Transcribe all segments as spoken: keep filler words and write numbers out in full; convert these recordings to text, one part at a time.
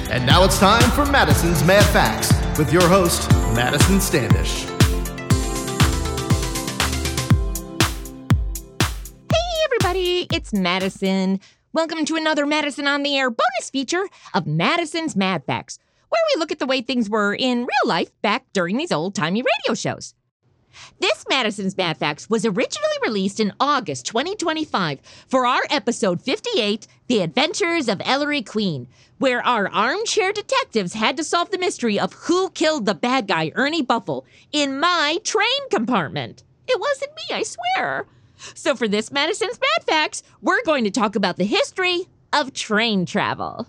And now it's time for Madison's Mad Facts with your host, Madison Standish. Hey everybody, it's Madison. Welcome to another Madison on the Air bonus feature of Madison's Mad Facts, where we look at the way things were in real life back during these old-timey radio shows. This Madison's Mad Facts was originally released in August twenty twenty-five for our episode fifty-eight, The Adventures of Ellery Queen, where our armchair detectives had to solve the mystery of who killed the bad guy, Ernie Buffle, in my train compartment. It wasn't me, I swear. So for this Madison's Mad Facts, we're going to talk about the history of train travel.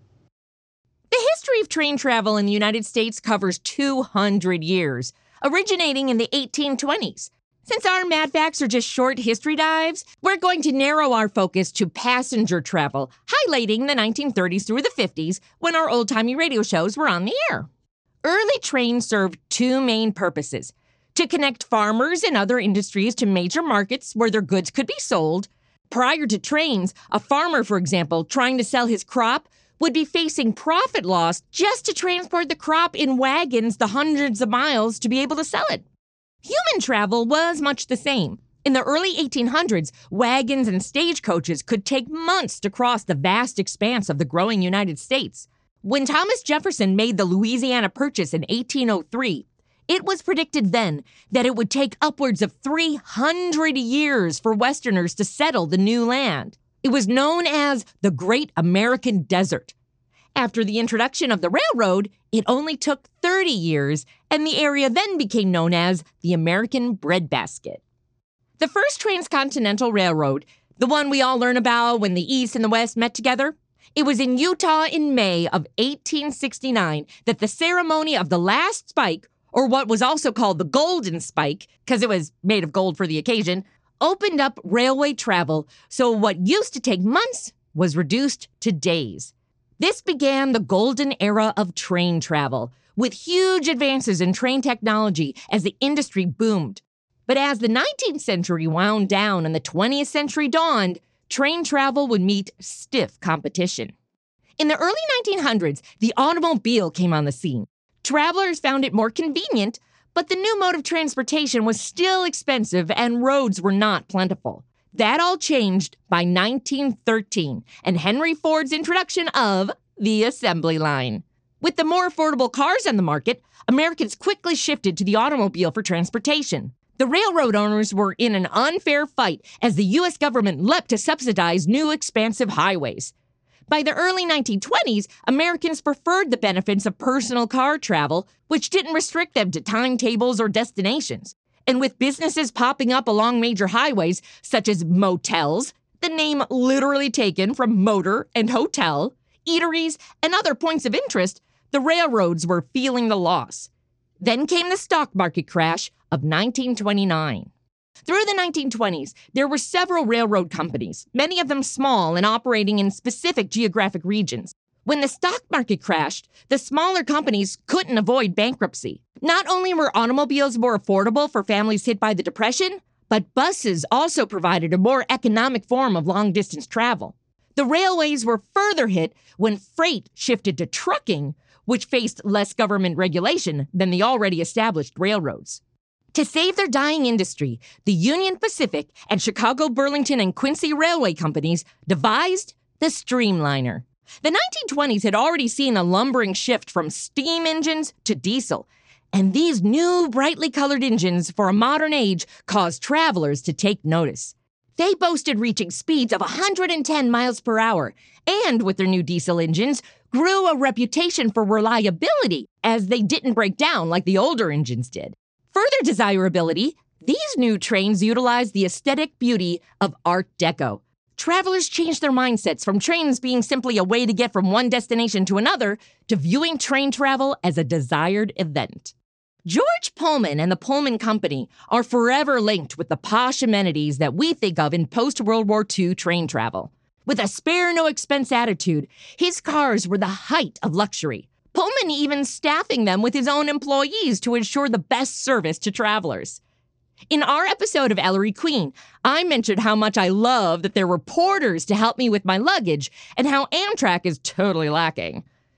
The history of train travel in the United States covers two hundred years, originating in the eighteen twenties. Since our Mad Facts are just short history dives, we're going to narrow our focus to passenger travel, highlighting the nineteen thirties through the fifties when our old-timey radio shows were on the air. Early trains served two main purposes: to connect farmers and other industries to major markets where their goods could be sold. Prior to trains, a farmer, for example, trying to sell his crop would be facing profit loss just to transport the crop in wagons the hundreds of miles to be able to sell it. Human travel was much the same. In the early eighteen hundreds, wagons and stagecoaches could take months to cross the vast expanse of the growing United States. When Thomas Jefferson made the Louisiana Purchase in eighteen oh three, it was predicted then that it would take upwards of three hundred years for Westerners to settle the new land. It was known as the Great American Desert. After the introduction of the railroad, it only took thirty years, and the area then became known as the American Breadbasket. The first transcontinental railroad, the one we all learn about when the East and the West met together, it was in Utah in May of eighteen sixty-nine that the ceremony of the last spike, or what was also called the Golden Spike, because it was made of gold for the occasion, opened up railway travel, so what used to take months was reduced to days. This began the golden era of train travel, with huge advances in train technology as the industry boomed. But as the nineteenth century wound down and the twentieth century dawned, train travel would meet stiff competition. In the early nineteen hundreds, the automobile came on the scene. Travelers found it more convenient, but the new mode of transportation was still expensive and roads were not plentiful. That all changed by nineteen thirteen and Henry Ford's introduction of the assembly line. With the more affordable cars on the market, Americans quickly shifted to the automobile for transportation. The railroad owners were in an unfair fight as the U S government leapt to subsidize new expansive highways. By the early nineteen twenties, Americans preferred the benefits of personal car travel, which didn't restrict them to timetables or destinations. And with businesses popping up along major highways, such as motels, the name literally taken from motor and hotel, eateries, and other points of interest, the railroads were feeling the loss. Then came the stock market crash of nineteen twenty-nine. Through the nineteen twenties, there were several railroad companies, many of them small and operating in specific geographic regions. When the stock market crashed, the smaller companies couldn't avoid bankruptcy. Not only were automobiles more affordable for families hit by the Depression, but buses also provided a more economic form of long-distance travel. The railways were further hit when freight shifted to trucking, which faced less government regulation than the already established railroads. To save their dying industry, the Union Pacific and Chicago, Burlington, and Quincy railway companies devised the Streamliner. The nineteen twenties had already seen a lumbering shift from steam engines to diesel, and these new brightly colored engines for a modern age caused travelers to take notice. They boasted reaching speeds of one hundred ten miles per hour, and with their new diesel engines, grew a reputation for reliability as they didn't break down like the older engines did. Further desirability, these new trains utilized the aesthetic beauty of Art Deco. Travelers changed their mindsets from trains being simply a way to get from one destination to another to viewing train travel as a desired event. George Pullman and the Pullman Company are forever linked with the posh amenities that we think of in post-World War Two train travel. With a spare-no-expense attitude, his cars were the height of luxury. Pullman even staffing them with his own employees to ensure the best service to travelers. In our episode of Ellery Queen, I mentioned how much I love that there were porters to help me with my luggage and how Amtrak is totally lacking. This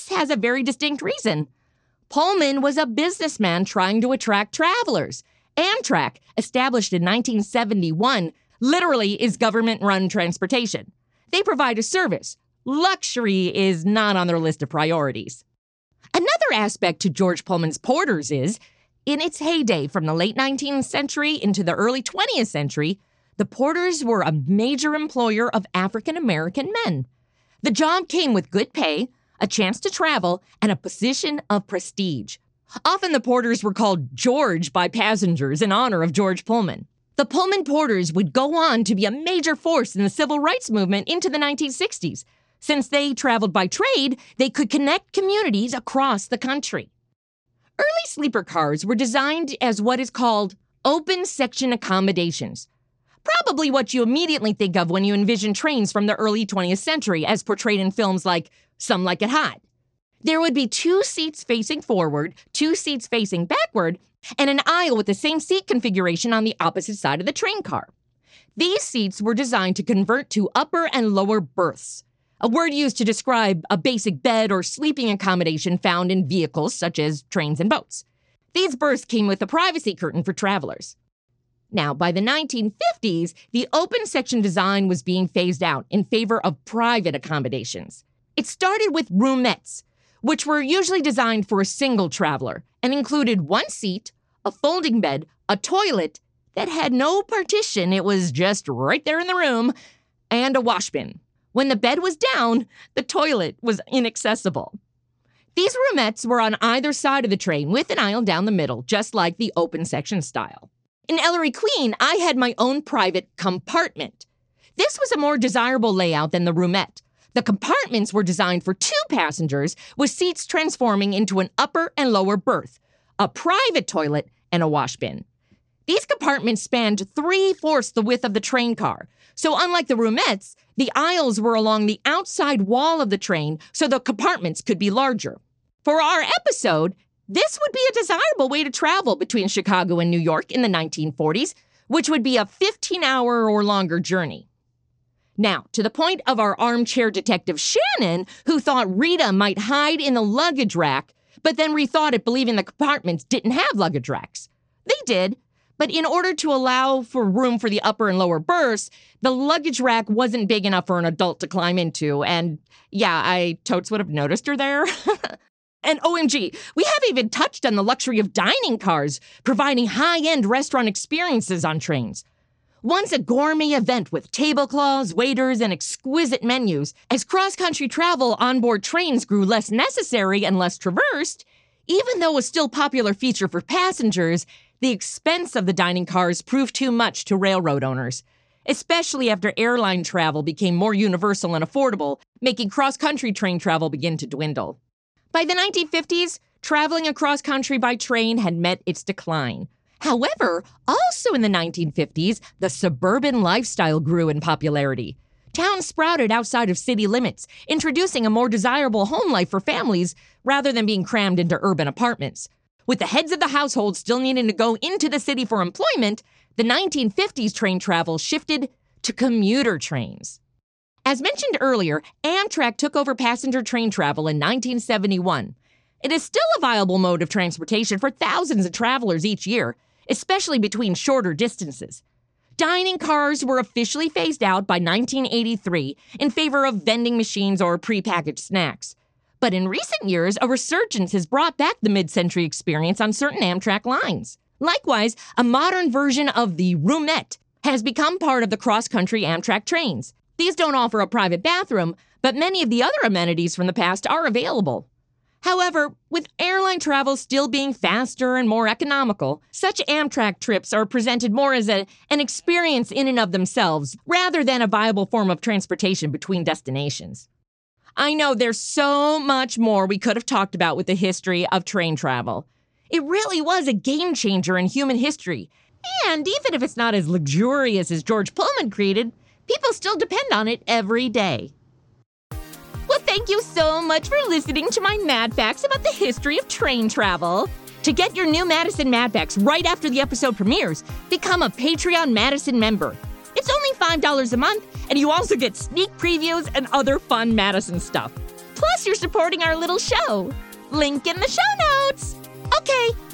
has a very distinct reason. Pullman was a businessman trying to attract travelers. Amtrak, established in nineteen seventy-one, literally is government-run transportation. They provide a service. Luxury is not on their list of priorities. Another aspect to George Pullman's Porters is, in its heyday from the late nineteenth century into the early twentieth century, the Porters were a major employer of African-American men. The job came with good pay, a chance to travel, and a position of prestige. Often the Porters were called George by passengers in honor of George Pullman. The Pullman Porters would go on to be a major force in the civil rights movement into the nineteen sixties. Since they traveled by trade, they could connect communities across the country. Early sleeper cars were designed as what is called open section accommodations. Probably what you immediately think of when you envision trains from the early twentieth century as portrayed in films like Some Like It Hot. There would be two seats facing forward, two seats facing backward, and an aisle with the same seat configuration on the opposite side of the train car. These seats were designed to convert to upper and lower berths, a word used to describe a basic bed or sleeping accommodation found in vehicles such as trains and boats. These berths came with a privacy curtain for travelers. Now, by the nineteen fifties, the open section design was being phased out in favor of private accommodations. It started with roomettes, which were usually designed for a single traveler and included one seat, a folding bed, a toilet that had no partition, it was just right there in the room, and a wash bin. When the bed was down, the toilet was inaccessible. These roomettes were on either side of the train with an aisle down the middle, just like the open section style. In Ellery Queen, I had my own private compartment. This was a more desirable layout than the roomette. The compartments were designed for two passengers, with seats transforming into an upper and lower berth, a private toilet, and a wash bin. These compartments spanned three-fourths the width of the train car, so unlike the roomettes, the aisles were along the outside wall of the train so the compartments could be larger. For our episode, this would be a desirable way to travel between Chicago and New York in the nineteen forties, which would be a fifteen-hour or longer journey. Now, to the point of our armchair detective Shannon, who thought Rita might hide in the luggage rack, but then rethought it believing the compartments didn't have luggage racks. They did, but in order to allow for room for the upper and lower berths, the luggage rack wasn't big enough for an adult to climb into, and yeah, I totes would have noticed her there. And O M G, we haven't even touched on the luxury of dining cars, providing high-end restaurant experiences on trains. Once a gourmet event with tablecloths, waiters, and exquisite menus, as cross-country travel onboard trains grew less necessary and less traversed, even though a still popular feature for passengers, the expense of the dining cars proved too much to railroad owners, especially after airline travel became more universal and affordable, making cross-country train travel begin to dwindle. By the nineteen fifties, traveling across country by train had met its decline. However, also in the nineteen fifties, the suburban lifestyle grew in popularity. Towns sprouted outside of city limits, introducing a more desirable home life for families rather than being crammed into urban apartments. With the heads of the household still needing to go into the city for employment, the nineteen fifties train travel shifted to commuter trains. As mentioned earlier, Amtrak took over passenger train travel in nineteen seventy-one. It is still a viable mode of transportation for thousands of travelers each year, especially between shorter distances. Dining cars were officially phased out by nineteen eighty-three in favor of vending machines or prepackaged snacks. But in recent years, a resurgence has brought back the mid-century experience on certain Amtrak lines. Likewise, a modern version of the roomette has become part of the cross-country Amtrak trains. These don't offer a private bathroom, but many of the other amenities from the past are available. However, with airline travel still being faster and more economical, such Amtrak trips are presented more as a, an experience in and of themselves, rather than a viable form of transportation between destinations. I know there's so much more we could have talked about with the history of train travel. It really was a game changer in human history, and even if it's not as luxurious as George Pullman created, people still depend on it every day. Well, thank you so much for listening to my Mad Facts about the history of train travel. To get your new Madison Mad Facts right after the episode premieres, become a Patreon Madison member. It's only five dollars a month, and you also get sneak previews and other fun Madison stuff. Plus, you're supporting our little show. Link in the show notes. Okay,